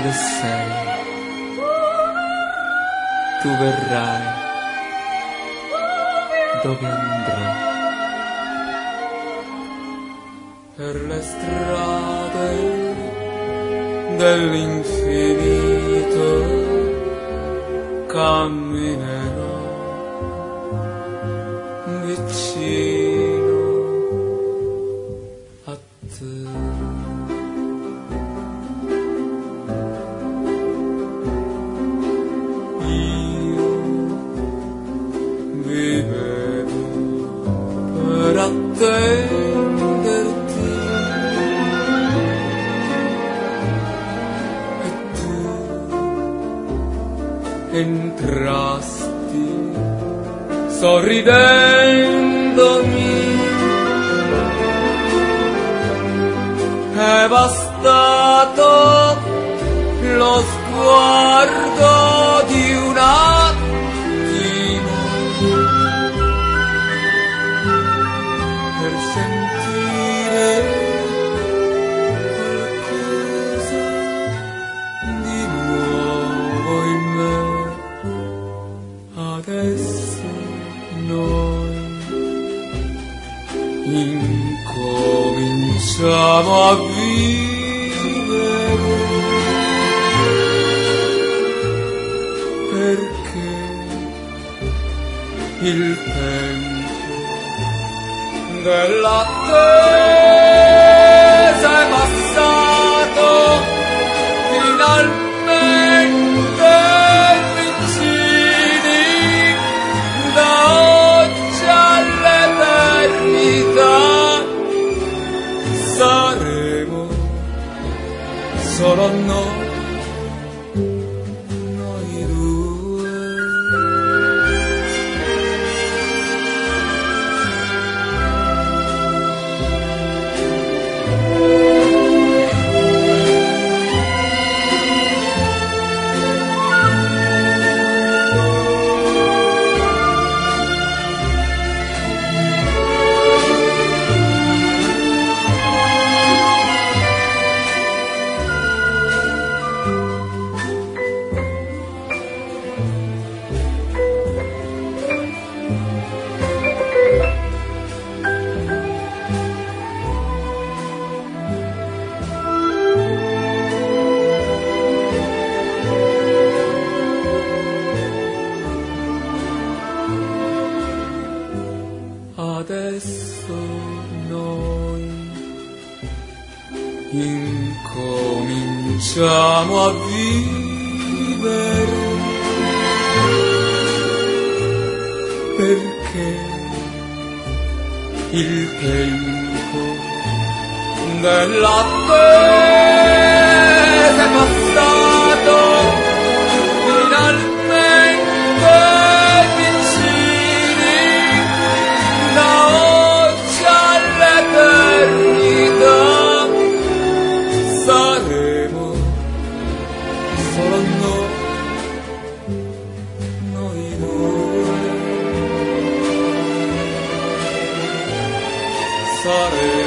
strade sei, tu verrai dove andrò. Per le strade dell'infinito camminerò vicino a te. Io vivevo per attenderti e tu entrasti sorridendomi. È bastato lo sguardo di un attimo per sentire qualcosa di nuovo in me. Adesso noi incominciamo a vivere, perché il tempo dell'attesa è passato finalmente vicini da oggi all'eternità. Saremo solo noi due. Adesso noi incominciamo a vivere, perché il tempo dell'attesa è passato finalmente vicini da oggi all'eternità. Saremo solo noi due. Saremo